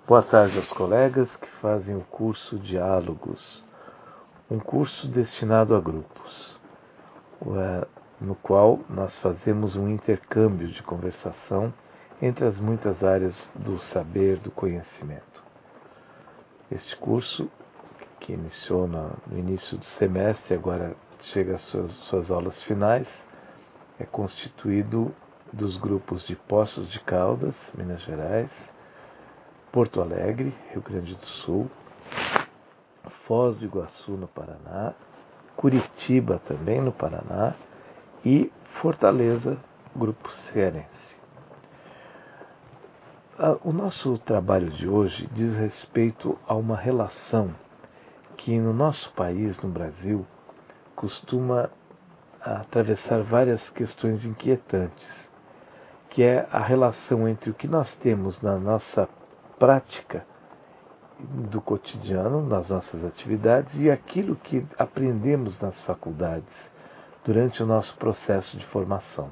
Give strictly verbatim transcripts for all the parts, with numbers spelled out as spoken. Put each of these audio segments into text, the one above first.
Boa tarde aos colegas que fazem o curso Diálogos, um curso destinado a grupos, no qual nós fazemos um intercâmbio de conversação entre as muitas áreas do saber, do conhecimento. Este curso, que iniciou no início do semestre, agora chega às suas, suas aulas finais, é constituído dos grupos de Poços de Caldas, Minas Gerais, Porto Alegre, Rio Grande do Sul, Foz do Iguaçu, no Paraná, Curitiba, também no Paraná, e Fortaleza, Grupo Cearense. O nosso trabalho de hoje diz respeito a uma relação que no nosso país, no Brasil, costuma atravessar várias questões inquietantes, que é a relação entre o que nós temos na nossa prática do cotidiano, nas nossas atividades, e aquilo que aprendemos nas faculdades durante o nosso processo de formação.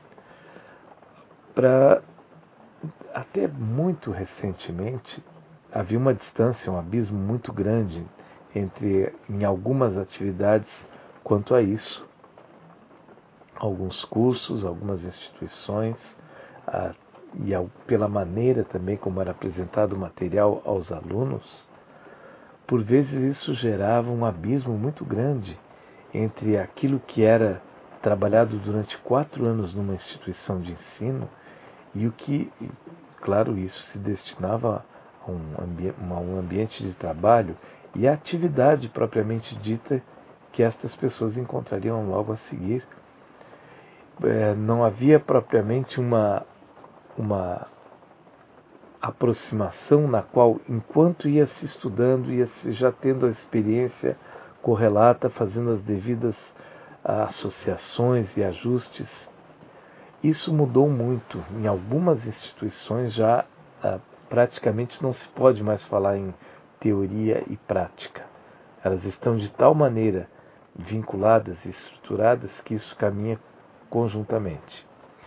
Para até muito recentemente havia uma distância, um abismo muito grande entre, em algumas atividades, quanto a isso. Alguns cursos, algumas instituições, a, e ao, pela maneira também como era apresentado o material aos alunos, por vezes isso gerava um abismo muito grande entre aquilo que era trabalhado durante quatro anos numa instituição de ensino e o que, claro, isso se destinava a um, ambi- a um ambiente de trabalho e a atividade propriamente dita que estas pessoas encontrariam logo a seguir. É, não havia propriamente uma, uma aproximação na qual, enquanto ia se estudando, ia se já tendo a experiência correlata, fazendo as devidas associações e ajustes. Isso mudou muito. Em algumas instituições já ah, praticamente não se pode mais falar em teoria e prática. Elas estão de tal maneira vinculadas e estruturadas que isso caminha conjuntamente.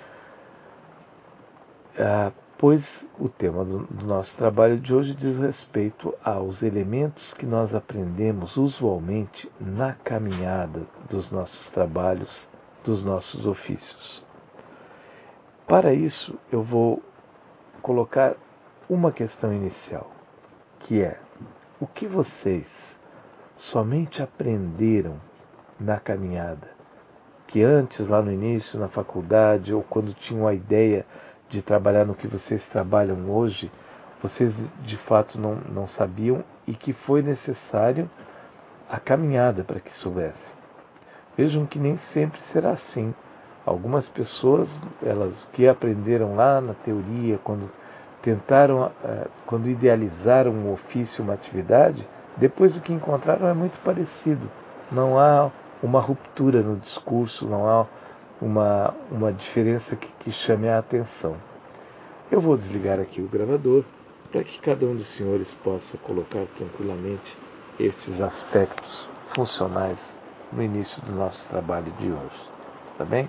Ah, pois o tema do, do nosso trabalho de hoje diz respeito aos elementos que nós aprendemos usualmente na caminhada dos nossos trabalhos, dos nossos ofícios. Para isso, eu vou colocar uma questão inicial, que é: o que vocês somente aprenderam na caminhada, que antes, lá no início, na faculdade, ou quando tinham a ideia de trabalhar no que vocês trabalham hoje, vocês de fato não, não sabiam e que foi necessário a caminhada para que soubessem? Vejam que nem sempre será assim. Algumas pessoas, elas o que aprenderam lá na teoria, quando tentaram, quando idealizaram um ofício, uma atividade, depois o que encontraram é muito parecido. Não há uma ruptura no discurso, não há uma, uma diferença que, que chame a atenção. Eu vou desligar aqui o gravador para que cada um dos senhores possa colocar tranquilamente estes aspectos funcionais no início do nosso trabalho de hoje. Está bem?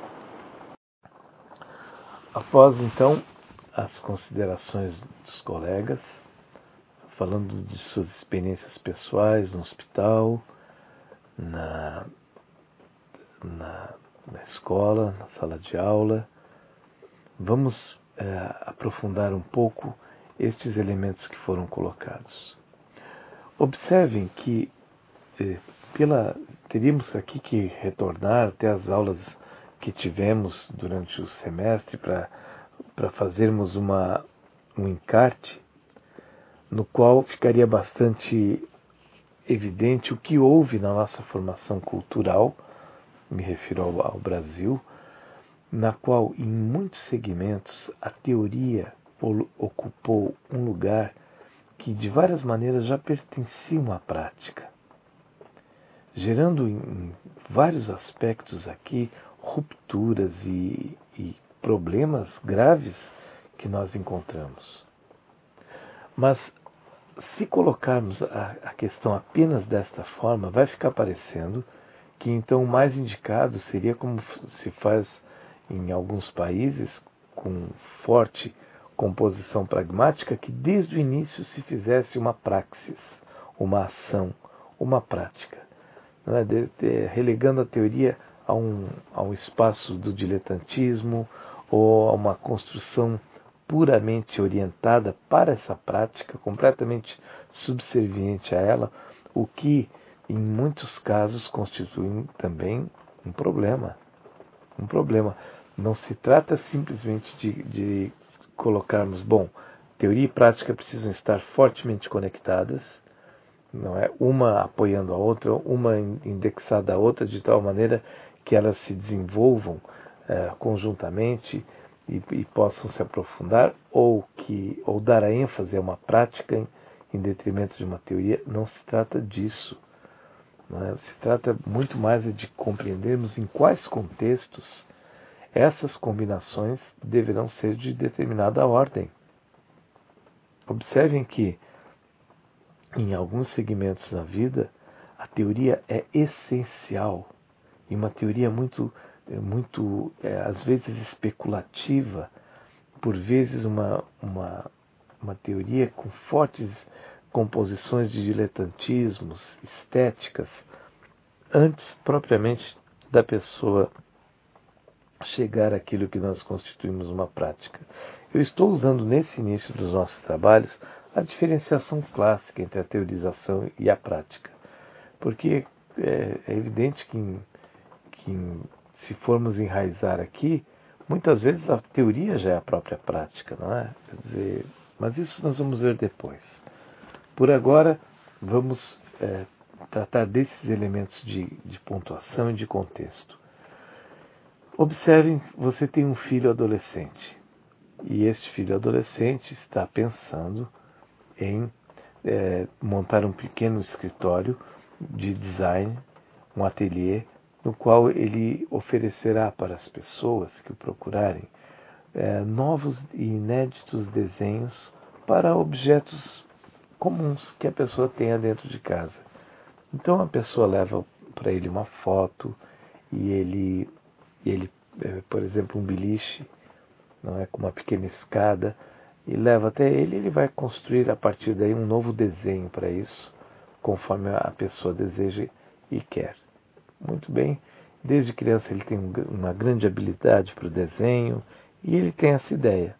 Após, então, as considerações dos colegas, falando de suas experiências pessoais no hospital, na, na, na escola, na sala de aula, vamos é, aprofundar um pouco estes elementos que foram colocados. Observem que é, pela, teríamos aqui que retornar até as aulas que tivemos durante o semestre para para fazermos uma, um encarte no qual ficaria bastante evidente o que houve na nossa formação cultural, me refiro ao, ao Brasil, na qual em muitos segmentos a teoria ocupou um lugar que de várias maneiras já pertenciam à prática, gerando em vários aspectos aqui rupturas e, e problemas graves que nós encontramos. Mas se colocarmos a, a questão apenas desta forma, vai ficar parecendo que então o mais indicado seria como se faz em alguns países com forte composição pragmática que desde o início se fizesse uma praxis, uma ação, uma prática, não é? de, de, relegando a teoria a um, a um espaço do diletantismo ou a uma construção puramente orientada para essa prática, completamente subserviente a ela, o que em muitos casos constitui também um problema. Um problema. Não se trata simplesmente de, de colocarmos, bom, teoria e prática precisam estar fortemente conectadas, não é? Uma apoiando a outra, uma indexada à outra, de tal maneira que elas se desenvolvam é, conjuntamente e, e possam se aprofundar, ou, que, ou dar a ênfase a uma prática em, em detrimento de uma teoria. Não se trata disso. Não é? Se trata muito mais de compreendermos em quais contextos essas combinações deverão ser de determinada ordem. Observem que, em alguns segmentos da vida, a teoria é essencial. E uma teoria muito, muito é, às vezes especulativa, por vezes uma, uma, uma teoria com fortes composições de diletantismos, estéticas, antes propriamente da pessoa chegar àquilo que nós constituímos uma prática. Eu estou usando nesse início dos nossos trabalhos a diferenciação clássica entre a teorização e a prática, porque é, é evidente que, que se formos enraizar aqui, muitas vezes a teoria já é a própria prática, não é? Quer dizer, mas isso nós vamos ver depois. Por agora, vamos é, tratar desses elementos de, de pontuação e de contexto. Observem, você tem um filho adolescente e este filho adolescente está pensando em é, montar um pequeno escritório de design, um ateliê, no qual ele oferecerá para as pessoas que o procurarem é, novos e inéditos desenhos para objetos comuns que a pessoa tenha dentro de casa. Então a pessoa leva para ele uma foto e ele, e ele é, por exemplo, um beliche, não é, com uma pequena escada, e leva até ele, ele vai construir a partir daí um novo desenho para isso, conforme a pessoa deseja e quer. Muito bem, desde criança ele tem uma grande habilidade para o desenho e ele tem essa ideia.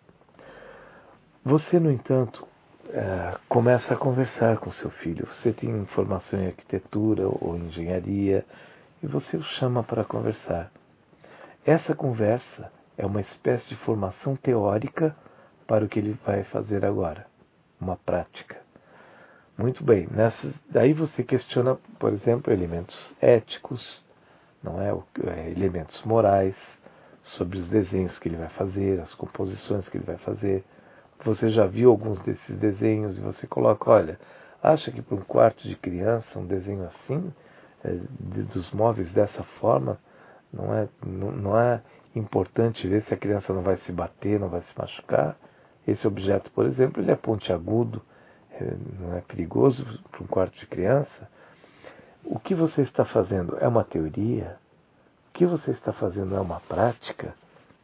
Você, no entanto, é, começa a conversar com seu filho. Você tem formação em arquitetura ou engenharia e você o chama para conversar. Essa conversa é uma espécie de formação teórica para o que ele vai fazer agora, uma prática. Muito bem, nessas, daí você questiona, por exemplo, elementos éticos, não é, é, elementos morais, sobre os desenhos que ele vai fazer, as composições que ele vai fazer. Você já viu alguns desses desenhos e você coloca, olha, acha que para um quarto de criança um desenho assim, é, de, dos móveis dessa forma, não é, não, não é importante ver se a criança não vai se bater, não vai se machucar? Esse objeto, por exemplo, ele é pontiagudo, é, não é perigoso para um quarto de criança? O que você está fazendo é uma teoria? O que você está fazendo é uma prática?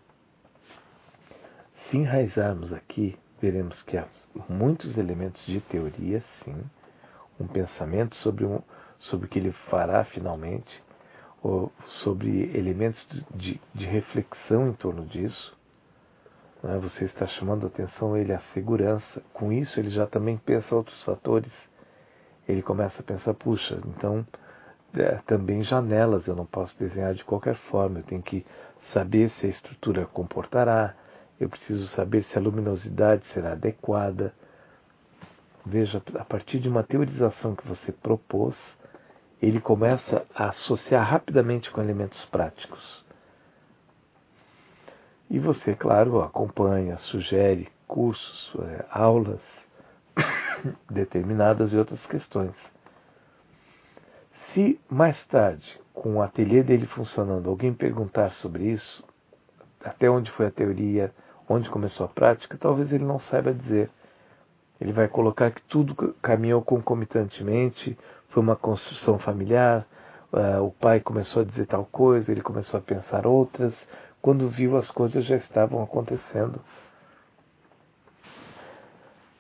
Se enraizarmos aqui, veremos que há muitos elementos de teoria, sim, um pensamento sobre, um, sobre o que ele fará finalmente, ou sobre elementos de, de reflexão em torno disso. Né? Você está chamando a atenção ele à segurança. Com isso, ele já também pensa outros fatores. Ele começa a pensar, puxa, então é, também janelas eu não posso desenhar de qualquer forma. Eu tenho que saber se a estrutura comportará. Eu preciso saber se a luminosidade será adequada. Veja, a partir de uma teorização que você propôs, ele começa a associar rapidamente com elementos práticos. E você, claro, acompanha, sugere cursos, é, aulas determinadas e outras questões. Se mais tarde, com o ateliê dele funcionando, alguém perguntar sobre isso, até onde foi a teoria, onde começou a prática, talvez ele não saiba dizer. Ele vai colocar que tudo caminhou concomitantemente, foi uma construção familiar, uh, o pai começou a dizer tal coisa, ele começou a pensar outras, quando viu as coisas já estavam acontecendo.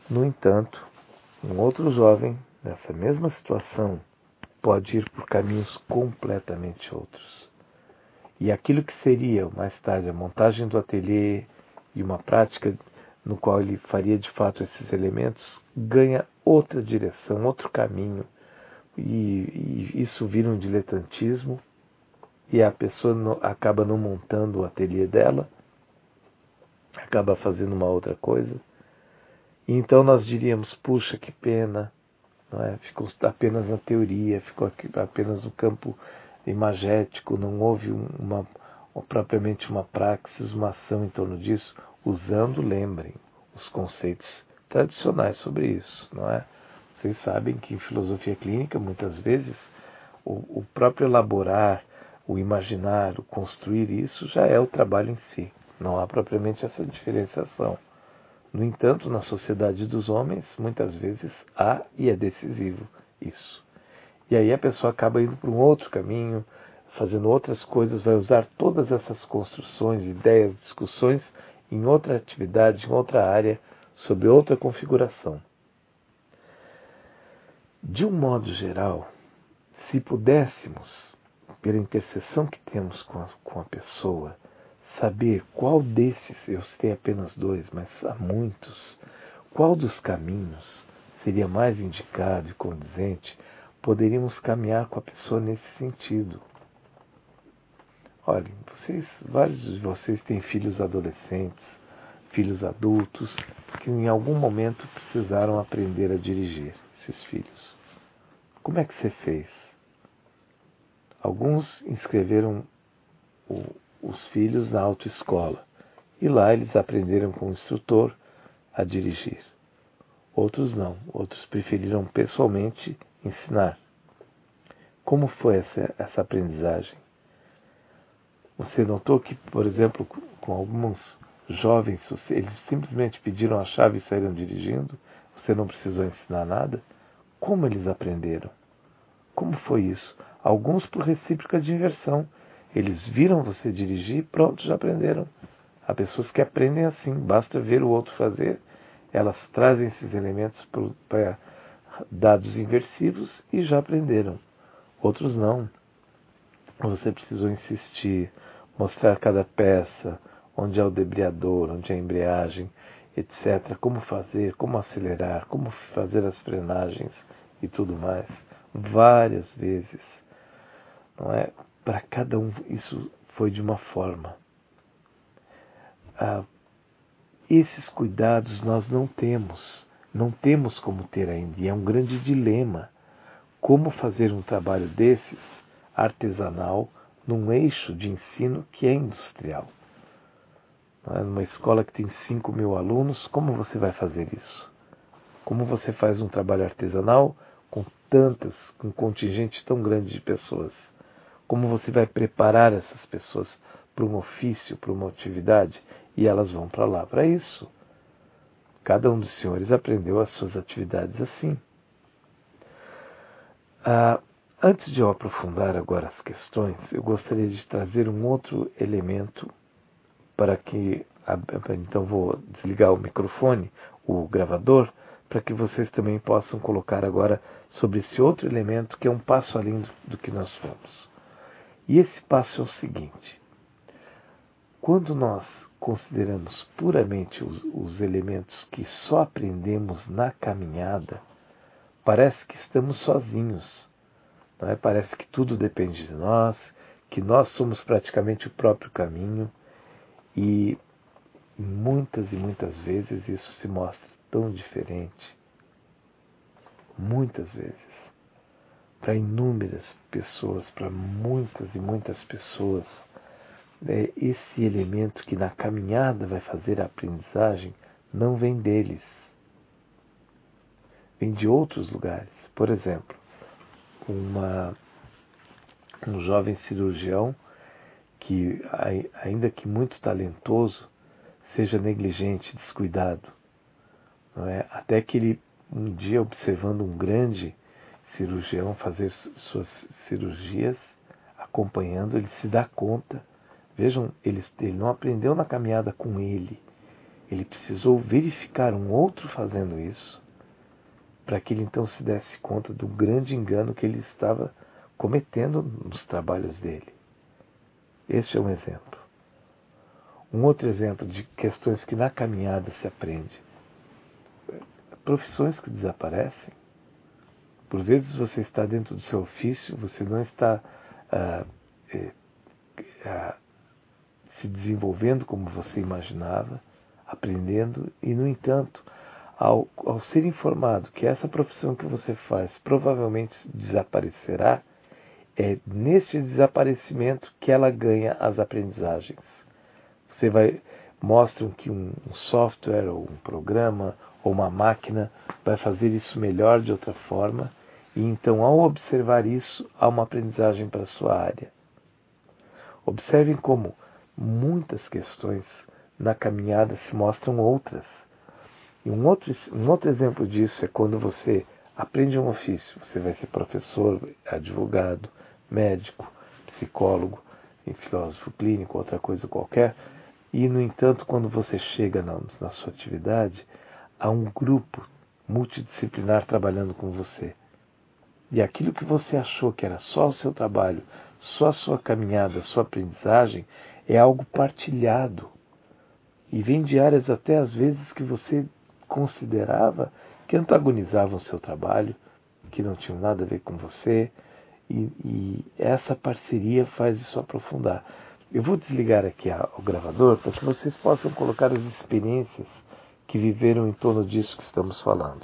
No entanto, um outro jovem, nessa mesma situação, pode ir por caminhos completamente outros. E aquilo que seria, mais tarde, a montagem do ateliê e uma prática no qual ele faria de fato esses elementos, ganha outra direção, outro caminho. E, e isso vira um diletantismo e a pessoa não, acaba não montando o ateliê dela, acaba fazendo uma outra coisa. E então nós diríamos, puxa, que pena, não é? Ficou apenas na teoria, ficou aqui, apenas no campo imagético, não houve uma, propriamente uma praxis, uma ação em torno disso, usando, lembrem, os conceitos tradicionais sobre isso, não é? Vocês sabem que em filosofia clínica, muitas vezes, o, o próprio elaborar, o imaginar, o construir isso já é o trabalho em si. Não há propriamente essa diferenciação. No entanto, na sociedade dos homens, muitas vezes há e é decisivo isso. E aí a pessoa acaba indo para um outro caminho, fazendo outras coisas, vai usar todas essas construções, ideias, discussões em outra atividade, em outra área, sobre outra configuração. De um modo geral, se pudéssemos, pela interseção que temos com a, com a pessoa, saber qual desses, eu citei apenas dois, mas há muitos, qual dos caminhos seria mais indicado e condizente, poderíamos caminhar com a pessoa nesse sentido. Olhem, vocês, vários de vocês têm filhos adolescentes, filhos adultos, que em algum momento precisaram aprender a dirigir esses filhos. Como é que você fez? Alguns inscreveram o, os filhos na autoescola e lá eles aprenderam com o instrutor a dirigir. Outros não, outros preferiram pessoalmente ensinar. Como foi essa, essa aprendizagem? Você notou que, por exemplo, com alguns jovens, eles simplesmente pediram a chave e saíram dirigindo? Você não precisou ensinar nada? Como eles aprenderam? Como foi isso? Alguns por recíproca de inversão. Eles viram você dirigir e pronto, já aprenderam. Há pessoas que aprendem assim, basta ver o outro fazer, elas trazem esses elementos para dados inversivos e já aprenderam. Outros não. Você precisou insistir, mostrar cada peça, onde é o debriador, onde é a embreagem, etcétera. Como fazer, como acelerar, como fazer as frenagens e tudo mais. Várias vezes. Não é? Para cada um isso foi de uma forma. Ah, esses cuidados nós não temos. Não temos como ter ainda. E é um grande dilema. Como fazer um trabalho desses, artesanal, num eixo de ensino que é industrial? Não é? Numa escola que tem cinco mil alunos, como você vai fazer isso? Como você faz um trabalho artesanal com tantas, com um contingente tão grande de pessoas? Como você vai preparar essas pessoas para um ofício, para uma atividade? E elas vão para lá para isso. Cada um dos senhores aprendeu as suas atividades assim. Ah, antes de eu aprofundar agora as questões, eu gostaria de trazer um outro elemento para que... Então vou desligar o microfone, o gravador, para que vocês também possam colocar agora sobre esse outro elemento que é um passo além do, do que nós fomos. E esse passo é o seguinte: quando nós consideramos puramente os, os elementos que só aprendemos na caminhada, parece que estamos sozinhos. Não é? Parece que tudo depende de nós, que nós somos praticamente o próprio caminho, e muitas e muitas vezes isso se mostra tão diferente. Muitas vezes. Para inúmeras pessoas, para muitas e muitas pessoas, é esse elemento que na caminhada vai fazer a aprendizagem não vem deles. Vem de outros lugares. Por exemplo, uma, um jovem cirurgião que, ainda que muito talentoso, seja negligente, descuidado. Não é? Até que ele, um dia, observando um grande cirurgião fazer suas cirurgias, acompanhando, ele se dá conta. Vejam, ele, ele não aprendeu na caminhada com ele. Ele precisou verificar um outro fazendo isso, para que ele então se desse conta do grande engano que ele estava cometendo nos trabalhos dele. Este é um exemplo. Um outro exemplo de questões que na caminhada se aprende. Profissões que desaparecem. Por vezes você está dentro do seu ofício, você não está ah, eh, ah, se desenvolvendo como você imaginava, aprendendo, e no entanto, ao, ao ser informado que essa profissão que você faz provavelmente desaparecerá, é neste desaparecimento que ela ganha as aprendizagens. Você vai mostram que um, um software ou um programa ou uma máquina vai fazer isso melhor de outra forma, e então ao observar isso há uma aprendizagem para a sua área. Observem como muitas questões na caminhada se mostram outras. E um outro, um outro exemplo disso é quando você aprende um ofício. Você vai ser professor, advogado, médico, psicólogo, filósofo clínico, outra coisa qualquer. E, no entanto, quando você chega na, na sua atividade, há um grupo multidisciplinar trabalhando com você. E aquilo que você achou que era só o seu trabalho, só a sua caminhada, a sua aprendizagem, é algo partilhado. E vem de áreas até às vezes que você considerava que antagonizavam o seu trabalho, que não tinham nada a ver com você. E, e essa parceria faz isso aprofundar. Eu vou desligar aqui o gravador para que vocês possam colocar as experiências que viveram em torno disso que estamos falando.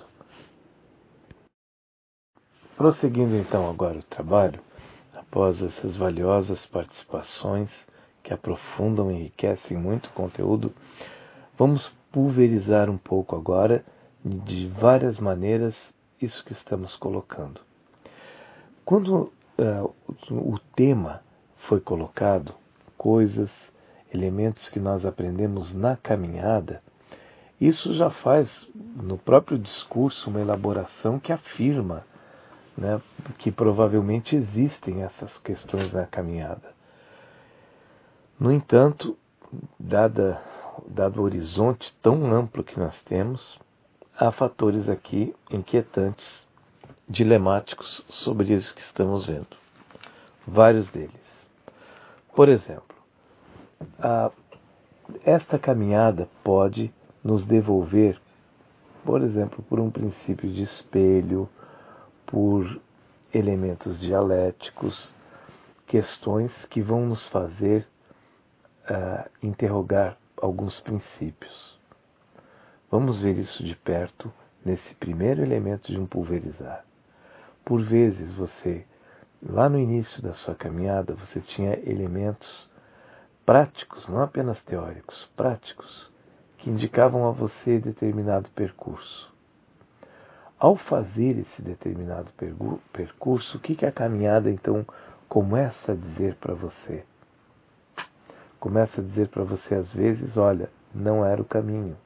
Prosseguindo então agora o trabalho, após essas valiosas participações que aprofundam e enriquecem muito o conteúdo, vamos pulverizar um pouco agora, de várias maneiras, isso que estamos colocando. Quando uh, o tema foi colocado, coisas, elementos que nós aprendemos na caminhada, isso já faz no próprio discurso uma elaboração que afirma, né, que provavelmente existem essas questões na caminhada. No entanto, dada, dado o horizonte tão amplo que nós temos, há fatores aqui inquietantes, dilemáticos sobre isso que estamos vendo. Vários deles. Por exemplo, a, esta caminhada pode nos devolver, por exemplo, por um princípio de espelho, por elementos dialéticos, questões que vão nos fazer uh, interrogar alguns princípios. Vamos ver isso de perto nesse primeiro elemento de um pulverizar. Por vezes você, lá no início da sua caminhada, você tinha elementos práticos, não apenas teóricos, práticos, que indicavam a você determinado percurso. Ao fazer esse determinado percurso, o que, que a caminhada então começa a dizer para você? Começa a dizer para você às vezes, olha, não era o caminho.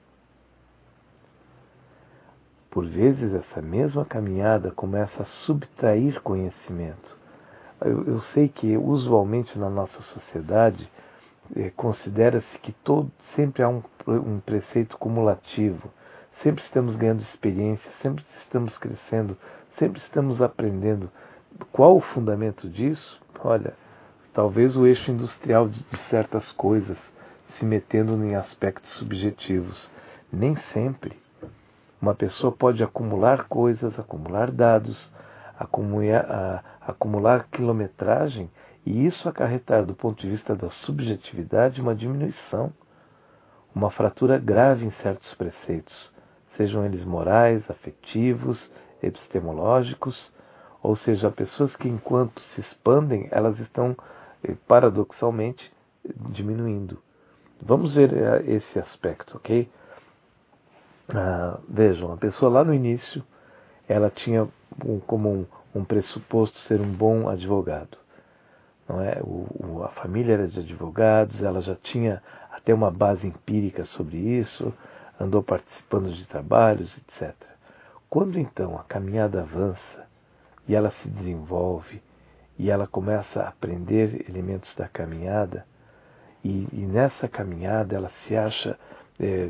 Por vezes essa mesma caminhada começa a subtrair conhecimento. Eu, eu sei que usualmente na nossa sociedade eh, considera-se que todo, sempre há um, um preceito cumulativo. Sempre estamos ganhando experiência, sempre estamos crescendo, sempre estamos aprendendo. Qual o fundamento disso? Olha, talvez o eixo industrial de, de certas coisas se metendo em aspectos subjetivos. Nem sempre. Uma pessoa pode acumular coisas, acumular dados, acumular, a, acumular quilometragem e isso acarretar do ponto de vista da subjetividade uma diminuição, uma fratura grave em certos preceitos. Sejam eles morais, afetivos, epistemológicos, ou seja, pessoas que enquanto se expandem, elas estão, paradoxalmente, diminuindo. Vamos ver esse aspecto, ok? Ah, vejam, a pessoa lá no início, ela tinha um, como um, um pressuposto ser um bom advogado. Não é? o, o, a família era de advogados, ela já tinha até uma base empírica sobre isso, andou participando de trabalhos, etcétera. Quando então a caminhada avança e ela se desenvolve e ela começa a aprender elementos da caminhada e, e nessa caminhada ela se acha é,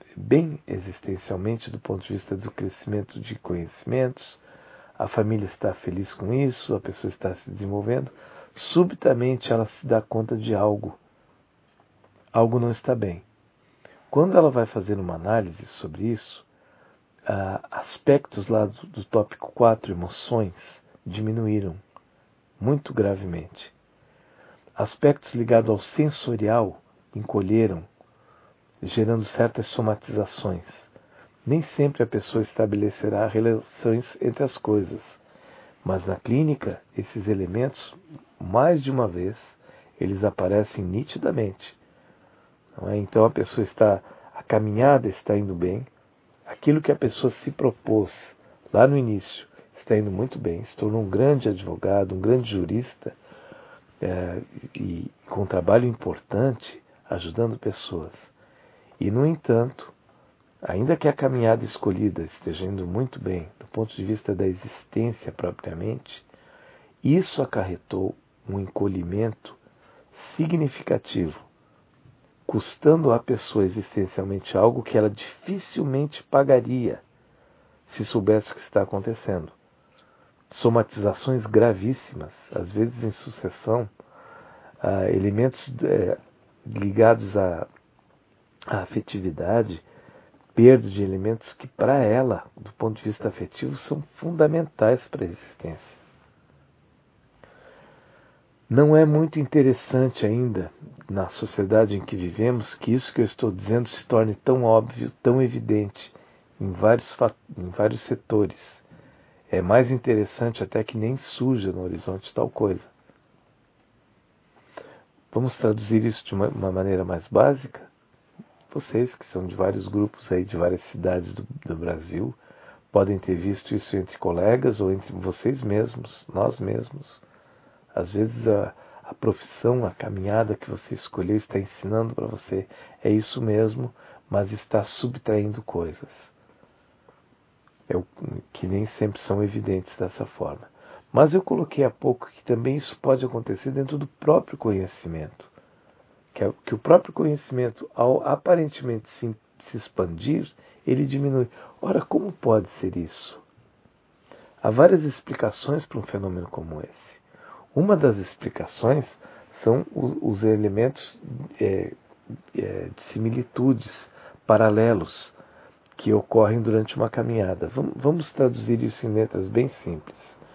bem existencialmente do ponto de vista do crescimento de conhecimentos, a família está feliz com isso, a pessoa está se desenvolvendo, subitamente ela se dá conta de algo. Algo não está bem. Quando ela vai fazer uma análise sobre isso, ah, aspectos lá do, do tópico quatro, emoções, diminuíram muito gravemente. Aspectos ligados ao sensorial encolheram, gerando certas somatizações. Nem sempre a pessoa estabelecerá relações entre as coisas, mas na clínica, esses elementos, mais de uma vez, eles aparecem nitidamente. Não é? Então a pessoa está, a caminhada está indo bem, aquilo que a pessoa se propôs lá no início está indo muito bem, se tornou um grande advogado, um grande jurista, é, e com um trabalho importante, ajudando pessoas. E, no entanto, ainda que a caminhada escolhida esteja indo muito bem, do ponto de vista da existência propriamente, isso acarretou um encolhimento significativo, custando à pessoa existencialmente algo que ela dificilmente pagaria se soubesse o que está acontecendo. Somatizações gravíssimas, às vezes em sucessão, ah, elementos é, ligados à, à afetividade, perda de elementos que, para ela, do ponto de vista afetivo, são fundamentais para a existência. Não é muito interessante ainda, na sociedade em que vivemos, que isso que eu estou dizendo se torne tão óbvio, tão evidente, em vários, em vários setores. É mais interessante até que nem surja no horizonte tal coisa. Vamos traduzir isso de uma, uma maneira mais básica? Vocês, que são de vários grupos aí, de várias cidades do, do Brasil, podem ter visto isso entre colegas ou entre vocês mesmos, nós mesmos. Às vezes a, a profissão, a caminhada que você escolheu está ensinando para você, é isso mesmo, mas está subtraindo coisas. É o, que nem sempre são evidentes dessa forma. Mas eu coloquei há pouco que também isso pode acontecer dentro do próprio conhecimento. Que, é, que o próprio conhecimento, ao aparentemente se, se expandir, ele diminui. Ora, como pode ser isso? Há várias explicações para um fenômeno como esse. Uma das explicações são os, os elementos é, é, de similitudes, paralelos, que ocorrem durante uma caminhada. Vamos, vamos traduzir isso em letras bem simples.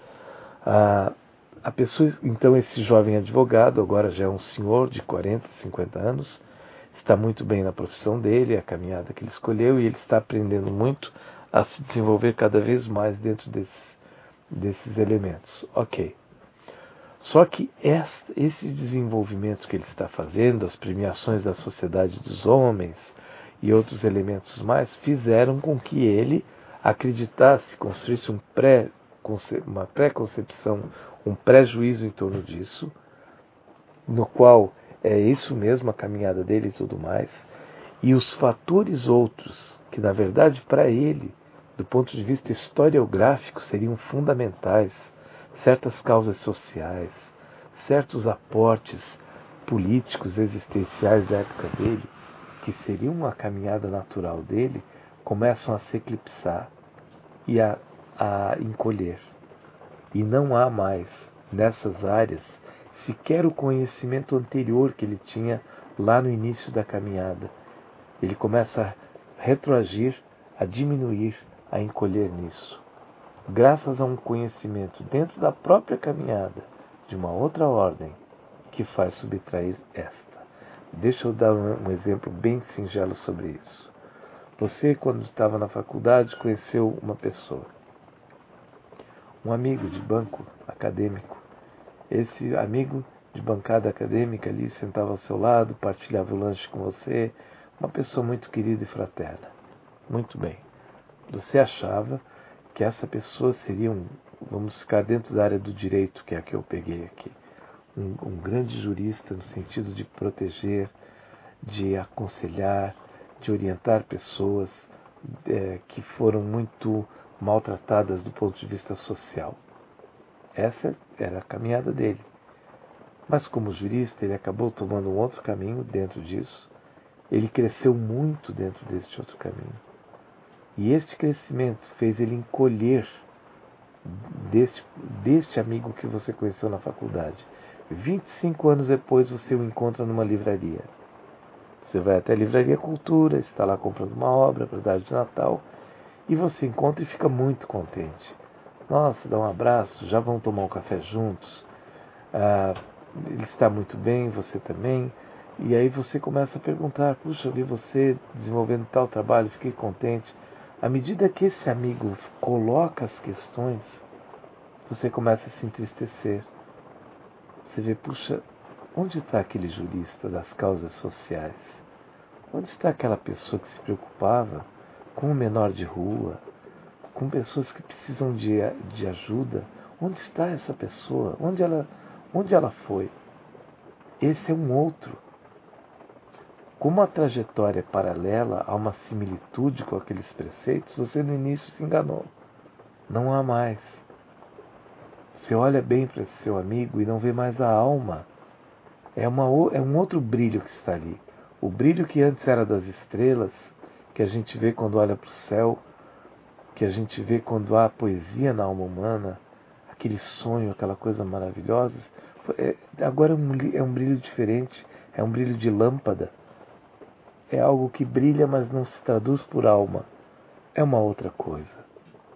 A, a pessoa, então, esse jovem advogado, agora já é um senhor de quarenta, cinquenta anos, está muito bem na profissão dele, a caminhada que ele escolheu, e ele está aprendendo muito a se desenvolver cada vez mais dentro desses, desses elementos. Ok. Só que esse desenvolvimento que ele está fazendo, as premiações da sociedade dos homens e outros elementos mais, fizeram com que ele acreditasse, construísse um pré, uma pré-concepção, um pré-juízo em torno disso, no qual é isso mesmo, a caminhada dele e tudo mais, e os fatores outros, que na verdade para ele, do ponto de vista historiográfico, seriam fundamentais, certas causas sociais, certos aportes políticos existenciais da época dele, que seriam a caminhada natural dele, começam a se eclipsar e a, a encolher. E não há mais, nessas áreas, sequer o conhecimento anterior que ele tinha lá no início da caminhada. Ele começa a retroagir, a diminuir, a encolher nisso. Graças a um conhecimento dentro da própria caminhada, de uma outra ordem, que faz subtrair esta. Deixa eu dar um, um exemplo bem singelo sobre isso. Você, quando estava na faculdade, conheceu uma pessoa, um amigo de banco acadêmico. Esse amigo de bancada acadêmica ali sentava ao seu lado, partilhava o lanche com você, uma pessoa muito querida e fraterna. Muito bem. Você achava que essa pessoa seria um, vamos ficar dentro da área do direito, que é a que eu peguei aqui, um, um grande jurista no sentido de proteger, de aconselhar, de orientar pessoas é, que foram muito maltratadas do ponto de vista social. Essa era a caminhada dele. Mas como jurista, ele acabou tomando um outro caminho dentro disso, ele cresceu muito dentro deste outro caminho. E este crescimento fez ele encolher deste, deste amigo que você conheceu na faculdade. vinte e cinco anos depois você o encontra numa livraria. Você vai até a Livraria Cultura, está lá comprando uma obra para dar de Natal, e você encontra e fica muito contente. Nossa, dá um abraço, já vão tomar um café juntos. Ah, ele está muito bem, você também. E aí você começa a perguntar, puxa, eu vi você desenvolvendo tal trabalho, fiquei contente. À medida que esse amigo coloca as questões, você começa a se entristecer. Você vê, puxa, onde está aquele jurista das causas sociais? Onde está aquela pessoa que se preocupava com o menor de rua, com pessoas que precisam de, de ajuda? Onde está essa pessoa? Onde ela, onde ela foi? Esse é um outro. Como a trajetória é paralela a uma similitude com aqueles preceitos, você no início se enganou. Não há mais. Você olha bem para esse seu amigo e não vê mais a alma. É, uma, é um outro brilho que está ali. O brilho que antes era das estrelas, que a gente vê quando olha para o céu, que a gente vê quando há poesia na alma humana, aquele sonho, aquela coisa maravilhosa, é, agora é um, é um brilho diferente, é um brilho de lâmpada. É algo que brilha, mas não se traduz por alma. É uma outra coisa.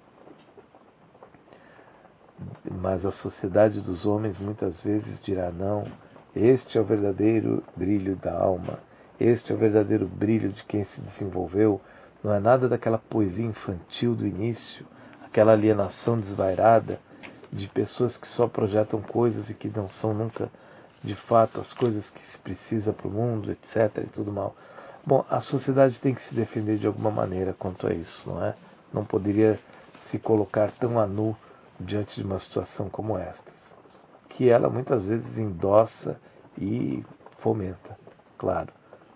Mas a sociedade dos homens muitas vezes dirá não, este é o verdadeiro brilho da alma, este é o verdadeiro brilho de quem se desenvolveu, não é nada daquela poesia infantil do início, aquela alienação desvairada de pessoas que só projetam coisas e que não são nunca de fato as coisas que se precisa para o mundo, etc. e tudo mal. Bom, a sociedade tem que se defender de alguma maneira quanto a isso, não é? Não poderia se colocar tão a nu diante de uma situação como esta, que ela muitas vezes endossa e fomenta, claro.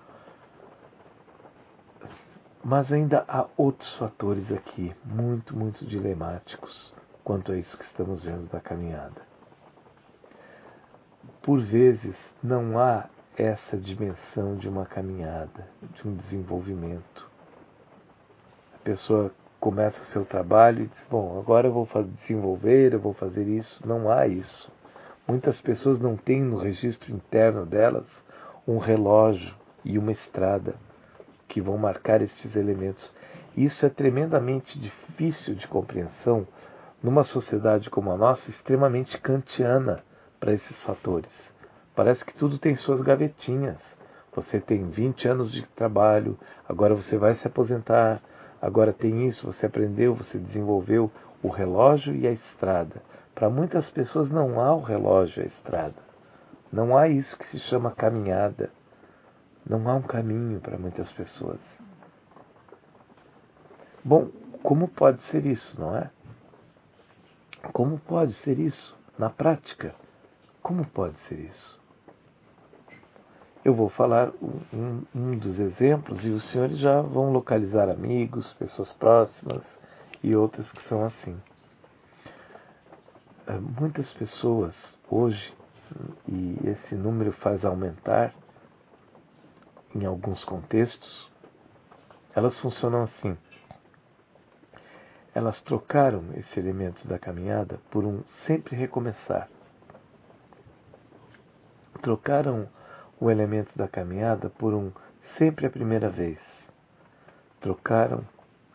Mas ainda há outros fatores aqui, muito, muito dilemáticos quanto a isso que estamos vendo da caminhada. Por vezes não há essa dimensão de uma caminhada, de um desenvolvimento. A pessoa começa o seu trabalho e diz, bom, agora eu vou desenvolver, eu vou fazer isso. Não há isso. Muitas pessoas não têm no registro interno delas um relógio e uma estrada que vão marcar estes elementos. Isso é tremendamente difícil de compreensão numa sociedade como a nossa, extremamente kantiana para esses fatores. Parece que tudo tem suas gavetinhas. Você tem vinte anos de trabalho, agora você vai se aposentar, agora tem isso, você aprendeu, você desenvolveu o relógio e a estrada. Para muitas pessoas não há o relógio e a estrada. Não há isso que se chama caminhada. Não há um caminho para muitas pessoas. Bom, como pode ser isso, não é? Como pode ser isso na prática? Como pode ser isso? Eu vou falar um, um dos exemplos e os senhores já vão localizar amigos, pessoas próximas e outras que são assim. Muitas pessoas hoje, e esse número faz aumentar em alguns contextos, elas funcionam assim. Elas trocaram esse elemento da caminhada por um sempre recomeçar. Trocaram o elemento da caminhada por um sempre a primeira vez. Trocaram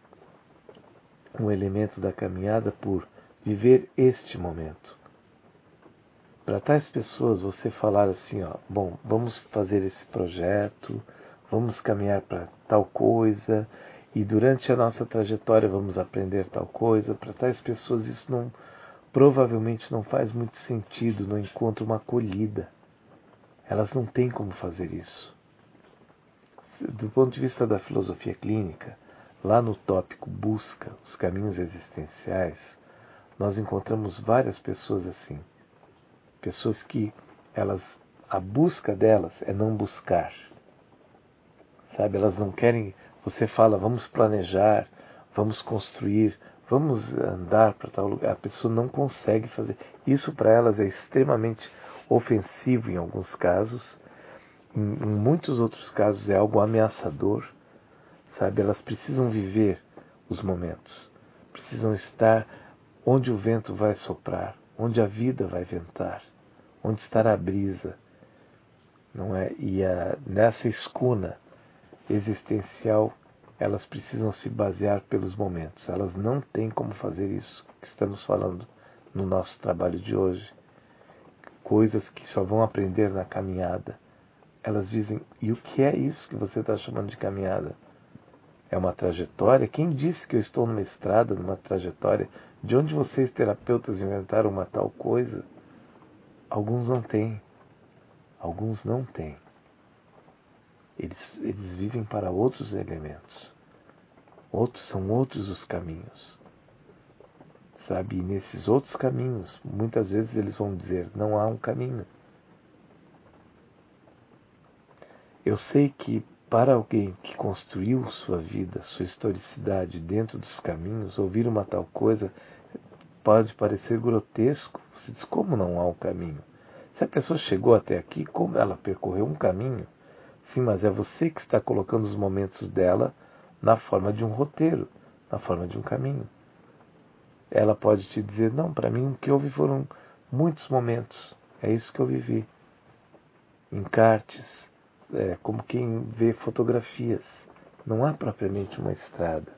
o elemento da caminhada por viver este momento. Para tais pessoas você falar assim, ó, bom, vamos fazer esse projeto, vamos caminhar para tal coisa, e durante a nossa trajetória vamos aprender tal coisa. Para tais pessoas isso não, provavelmente não faz muito sentido, não encontra uma acolhida. Elas não têm como fazer isso. Do ponto de vista da filosofia clínica, lá no tópico busca, os caminhos existenciais, nós encontramos várias pessoas assim. Pessoas que elas, a busca delas é não buscar. Sabe, elas não querem, você fala, vamos planejar, vamos construir, vamos andar para tal lugar. A pessoa não consegue fazer. Isso para elas é extremamente ofensivo em alguns casos em, em muitos outros casos é algo ameaçador, sabe? Elas precisam viver os momentos, precisam estar onde o vento vai soprar, onde a vida vai ventar, onde estará a brisa, não é? E a, nessa escuna existencial, elas precisam se basear pelos momentos. Elas não têm como fazer isso que estamos falando no nosso trabalho de hoje. Coisas que só vão aprender na caminhada. Elas dizem, e o que é isso que você está chamando de caminhada? É uma trajetória? Quem disse que eu estou numa estrada, numa trajetória? De onde vocês, terapeutas, inventaram uma tal coisa? Alguns não têm. Alguns não têm. Eles, eles vivem para outros elementos. Outros são outros os caminhos. Sabe? E nesses outros caminhos, muitas vezes eles vão dizer, não há um caminho. Eu sei que para alguém que construiu sua vida, sua historicidade dentro dos caminhos, ouvir uma tal coisa pode parecer grotesco. Você diz, como não há um caminho? Se a pessoa chegou até aqui, como ela percorreu um caminho? Sim, mas é você que está colocando os momentos dela na forma de um roteiro, na forma de um caminho. Ela pode te dizer, não, para mim o que houve foram muitos momentos. É isso que eu vivi. Encartes, é, como quem vê fotografias. Não há propriamente uma estrada.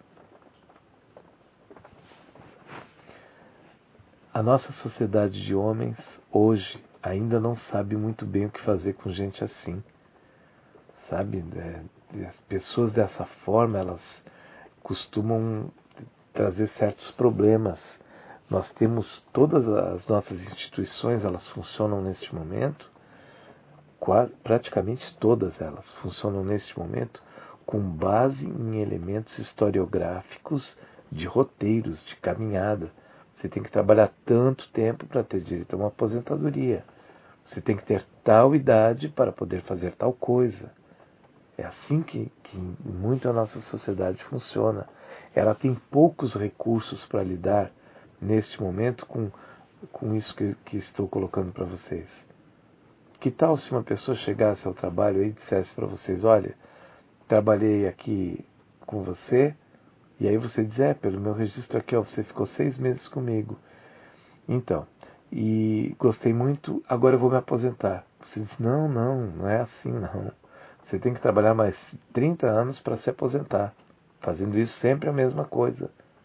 A nossa sociedade de homens, hoje, ainda não sabe muito bem o que fazer com gente assim. Sabe? É, as pessoas dessa forma, elas costumam trazer certos problemas. Nós temos todas as nossas instituições, elas funcionam neste momento, praticamente todas elas funcionam neste momento com base em elementos historiográficos de roteiros, de caminhada. Você tem que trabalhar tanto tempo para ter direito a uma aposentadoria. Você tem que ter tal idade para poder fazer tal coisa. É assim que, que muito a nossa sociedade funciona. Ela tem poucos recursos para lidar, neste momento, com, com isso que, que estou colocando para vocês. Que tal se uma pessoa chegasse ao trabalho e dissesse para vocês, olha, trabalhei aqui com você, e aí você diz, é, pelo meu registro aqui, ó, você ficou seis meses comigo. Então, e gostei muito, agora eu vou me aposentar. Você diz, não, não, não é assim, não. Você tem que trabalhar mais trinta anos para se aposentar, fazendo isso sempre a mesma coisa.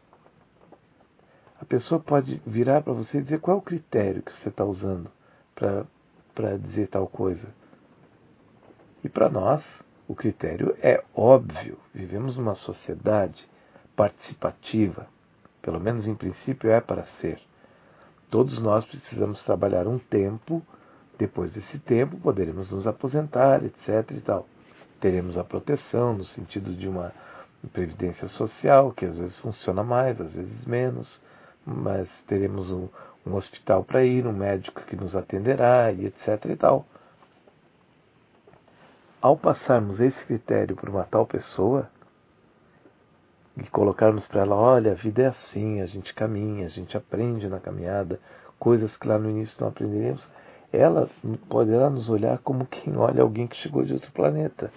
A pessoa pode virar para você e dizer qual é o critério que você está usando para dizer tal coisa. E para nós, o critério é óbvio. Vivemos numa sociedade participativa, pelo menos em princípio é para ser. Todos nós precisamos trabalhar um tempo, depois desse tempo poderemos nos aposentar, etc e tal. Teremos a proteção no sentido de uma previdência social, que às vezes funciona mais, às vezes menos, mas teremos um, um hospital para ir, um médico que nos atenderá, e etc e tal. Ao passarmos esse critério para uma tal pessoa, e colocarmos para ela, olha, a vida é assim, a gente caminha, a gente aprende na caminhada, coisas que lá no início não aprenderemos, ela poderá nos olhar como quem olha alguém que chegou de outro planeta.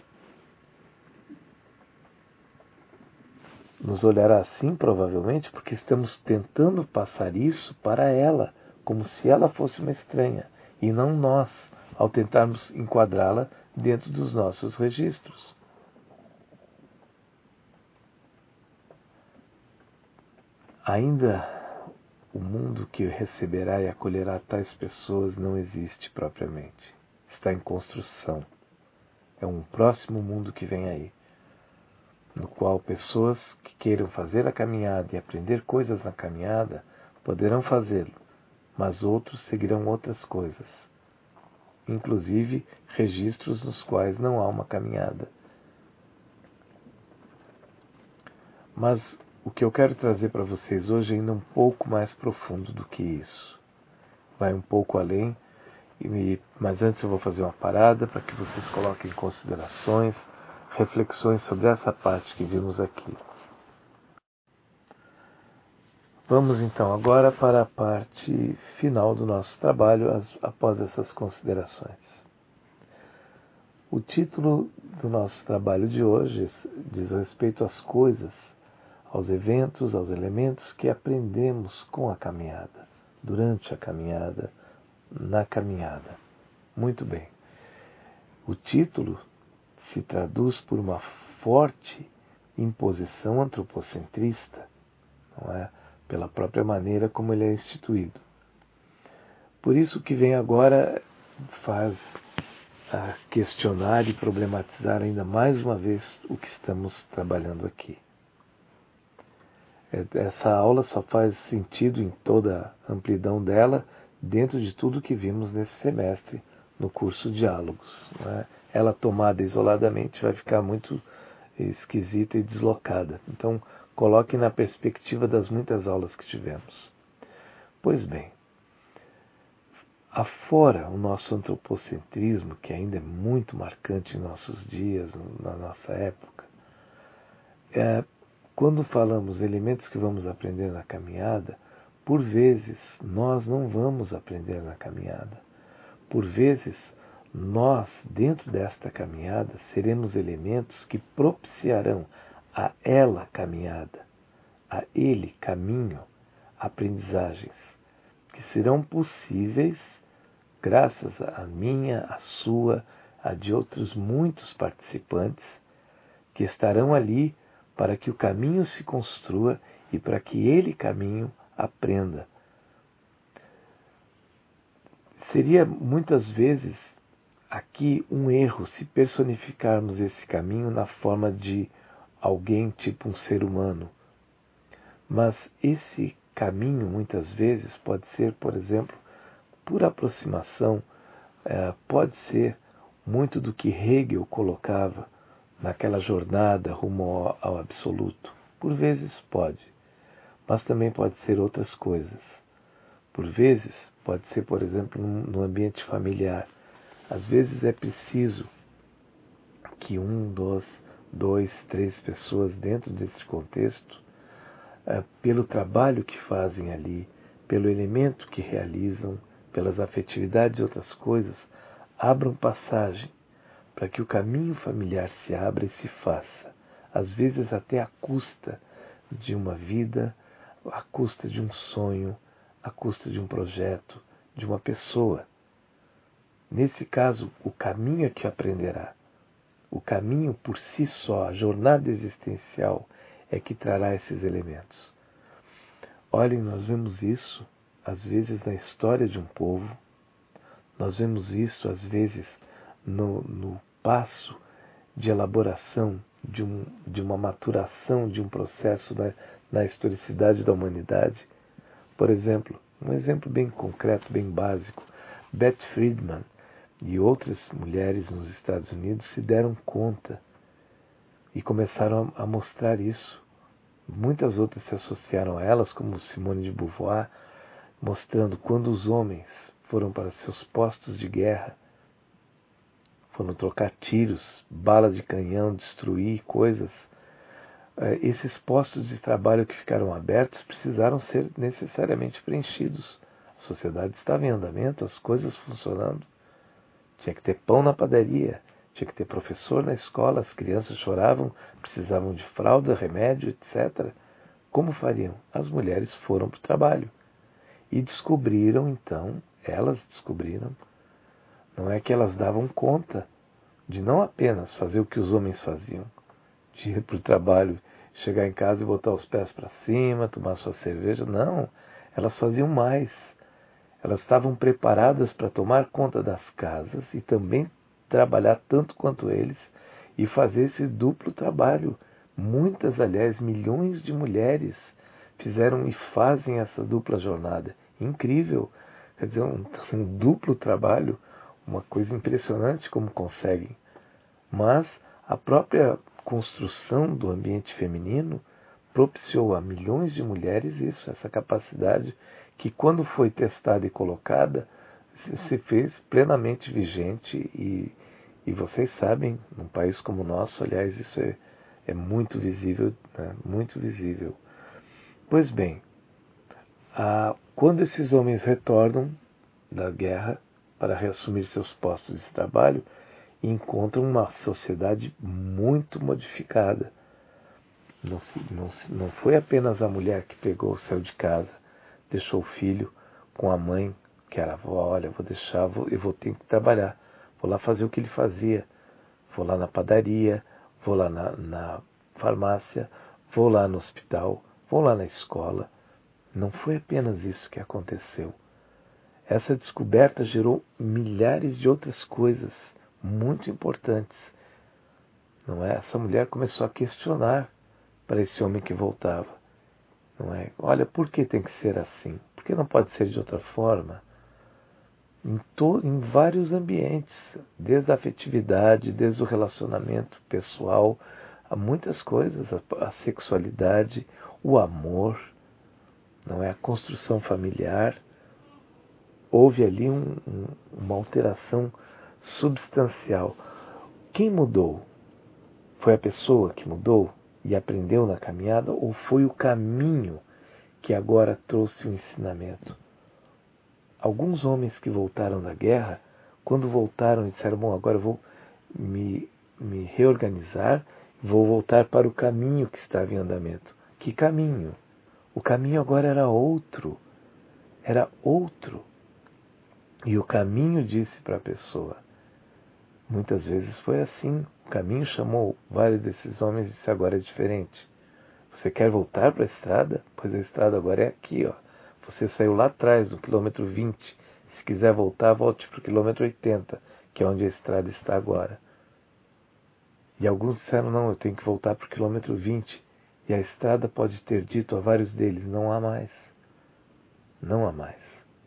Nos olhará assim, provavelmente, porque estamos tentando passar isso para ela, como se ela fosse uma estranha, e não nós, ao tentarmos enquadrá-la dentro dos nossos registros. Ainda o mundo que receberá e acolherá tais pessoas não existe propriamente. Está em construção. É um próximo mundo que vem aí, no qual pessoas que queiram fazer a caminhada e aprender coisas na caminhada poderão fazê-lo, mas outros seguirão outras coisas, inclusive registros nos quais não há uma caminhada. Mas o que eu quero trazer para vocês hoje é ainda um pouco mais profundo do que isso. Vai um pouco além, e, mas antes eu vou fazer uma parada para que vocês coloquem considerações, reflexões sobre essa parte que vimos aqui. Vamos então agora para a parte final do nosso trabalho, as, após essas considerações. o título do nosso trabalho de hoje diz respeito às coisas, aos eventos, aos elementos que aprendemos com a caminhada, durante a caminhada, na caminhada. Muito bem. O título se traduz por uma forte imposição antropocentrista, não é? Pela própria maneira como ele é instituído. Por isso que vem agora faz a questionar e problematizar ainda mais uma vez o que estamos trabalhando aqui. Essa aula só faz sentido em toda a amplidão dela dentro de tudo que vimos nesse semestre no curso Diálogos, não é? Ela tomada isoladamente vai ficar muito esquisita e deslocada. Então, coloque na perspectiva das muitas aulas que tivemos. Pois bem, afora o nosso antropocentrismo, que ainda é muito marcante em nossos dias, na nossa época, é, quando falamos elementos que vamos aprender na caminhada, por vezes nós não vamos aprender na caminhada. Por vezes, nós, dentro desta caminhada, seremos elementos que propiciarão a ela caminhada, a ele caminho, aprendizagens, que serão possíveis graças à minha, à sua, a de outros muitos participantes que estarão ali para que o caminho se construa e para que ele caminho aprenda. Seria muitas vezes aqui um erro se personificarmos esse caminho na forma de alguém tipo um ser humano. Mas esse caminho muitas vezes pode ser, por exemplo, por aproximação, é, pode ser muito do que Hegel colocava naquela jornada rumo ao, ao absoluto. Por vezes pode, mas também pode ser outras coisas. Por vezes pode ser, por exemplo, no ambiente familiar. Às vezes é preciso que um, dois, dois, três pessoas dentro desse contexto, é, pelo trabalho que fazem ali, pelo elemento que realizam, pelas afetividades e outras coisas, abram passagem para que o caminho familiar se abra e se faça, às vezes até à custa de uma vida, à custa de um sonho, à custa de um projeto, de uma pessoa. Nesse caso, o caminho é que aprenderá. O caminho por si só, a jornada existencial, é que trará esses elementos. Olhem, nós vemos isso, às vezes, na história de um povo, nós vemos isso, às vezes, no, no passo de elaboração, de, um, de uma maturação, de um processo na, na historicidade da humanidade. Por exemplo, um exemplo bem concreto, bem básico, Beth Friedman e outras mulheres nos Estados Unidos se deram conta e começaram a mostrar isso. Muitas outras se associaram a elas, como Simone de Beauvoir, mostrando quando os homens foram para seus postos de guerra, foram trocar tiros, balas de canhão, destruir coisas, esses postos de trabalho que ficaram abertos precisaram ser necessariamente preenchidos. A sociedade estava em andamento, as coisas funcionando. Tinha que ter pão na padaria, tinha que ter professor na escola, as crianças choravam, precisavam de fralda, remédio, etcétera. Como fariam? As mulheres foram para o trabalho. E descobriram, então, elas descobriram, não é que elas davam conta de não apenas fazer o que os homens faziam, de ir para o trabalho, chegar em casa e botar os pés para cima, tomar sua cerveja. Não, elas faziam mais. Elas estavam preparadas para tomar conta das casas e também trabalhar tanto quanto eles e fazer esse duplo trabalho. Muitas, aliás, milhões de mulheres fizeram e fazem essa dupla jornada. Incrível. Quer dizer, um, um duplo trabalho, uma coisa impressionante como conseguem. Mas a própria construção do ambiente feminino propiciou a milhões de mulheres isso, essa capacidade que, quando foi testada e colocada, se fez plenamente vigente e, e vocês sabem, num país como o nosso, aliás, isso é, é muito visível, né? Muito visível. Pois bem, a, quando esses homens retornam da guerra para reassumir seus postos de trabalho, e encontram uma sociedade muito modificada. Não, não, não foi apenas a mulher que pegou, saiu de casa, deixou o filho com a mãe, que era a avó. Olha, vou deixar, vou, eu vou ter que trabalhar. Vou lá fazer o que ele fazia. Vou lá na padaria, vou lá na, na farmácia, vou lá no hospital, vou lá na escola. Não foi apenas isso que aconteceu. Essa descoberta gerou milhares de outras coisas muito importantes. Não é? Essa mulher começou a questionar para esse homem que voltava. Não é? Olha, por que tem que ser assim? Por que não pode ser de outra forma? Em, to, em vários ambientes, desde a afetividade, desde o relacionamento pessoal, há muitas coisas, a, a sexualidade, o amor, não é? A construção familiar. Houve ali um, um, uma alteração substancial. Quem mudou? Foi a pessoa que mudou e aprendeu na caminhada, ou foi o caminho que agora trouxe o ensinamento? Alguns homens que voltaram da guerra, quando voltaram, disseram: bom, agora eu vou me, me reorganizar, vou voltar para o caminho que estava em andamento. Que caminho? O caminho agora era outro. Era outro. E o caminho disse para a pessoa. Muitas vezes foi assim. O caminho chamou vários desses homens e disse: agora é diferente. Você quer voltar para a estrada? Pois a estrada agora é aqui, ó. Você saiu lá atrás, no quilômetro vinte. Se quiser voltar, volte para o quilômetro oitenta, que é onde a estrada está agora. E alguns disseram: não, eu tenho que voltar para o quilômetro vinte. E a estrada pode ter dito a vários deles: não há mais. Não há mais.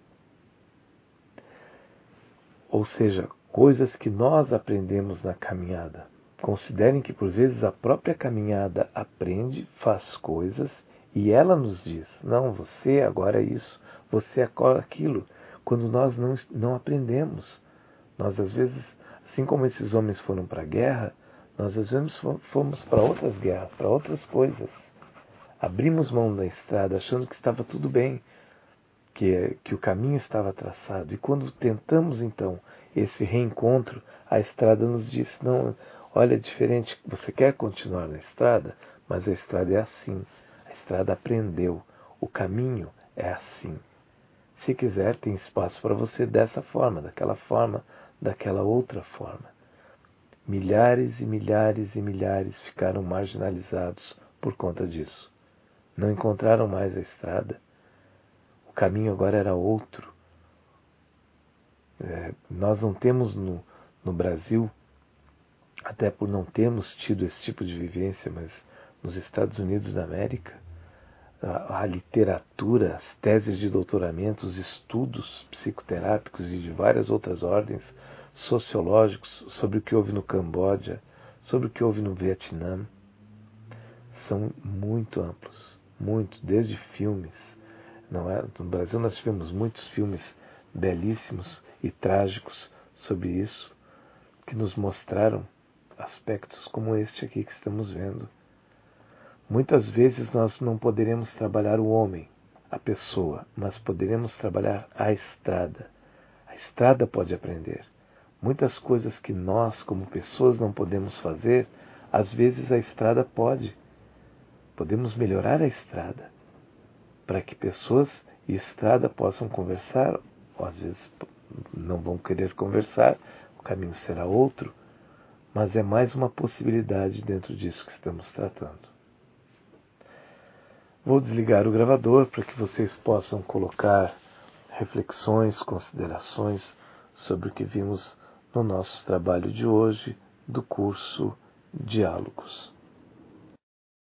Ou seja, coisas que nós aprendemos na caminhada. Considerem que por vezes a própria caminhada aprende, faz coisas e ela nos diz: não, você agora é isso, você é agora aquilo. Quando nós não, não aprendemos, nós às vezes, assim como esses homens foram para a guerra, nós às vezes fomos para outras guerras, para outras coisas. Abrimos mão da estrada achando que estava tudo bem, que, que o caminho estava traçado. E quando tentamos então esse reencontro, a estrada nos diz: não, olha, é diferente, você quer continuar na estrada, mas a estrada é assim. A estrada aprendeu, o caminho é assim. Se quiser, tem espaço para você dessa forma, daquela forma, daquela outra forma. Milhares e milhares e milhares ficaram marginalizados por conta disso. Não encontraram mais a estrada. O caminho agora era outro. É, nós não temos no, no Brasil, até por não termos tido esse tipo de vivência, mas nos Estados Unidos da América, a, a literatura, as teses de doutoramento, os estudos psicoterápicos e de várias outras ordens, sociológicos, sobre o que houve no Camboja, sobre o que houve no Vietnã, são muito amplos, muito, desde filmes. Não é? No Brasil nós tivemos muitos filmes belíssimos e trágicos sobre isso, que nos mostraram aspectos como este aqui que estamos vendo. Muitas vezes nós não poderemos trabalhar o homem, a pessoa, mas poderemos trabalhar a estrada. A estrada pode aprender. Muitas coisas que nós, como pessoas, não podemos fazer, às vezes a estrada pode. Podemos melhorar a estrada, para que pessoas e estrada possam conversar, ou às vezes não vão querer conversar, o caminho será outro, mas é mais uma possibilidade dentro disso que estamos tratando. Vou desligar o gravador para que vocês possam colocar reflexões, considerações sobre o que vimos no nosso trabalho de hoje do curso Diálogos.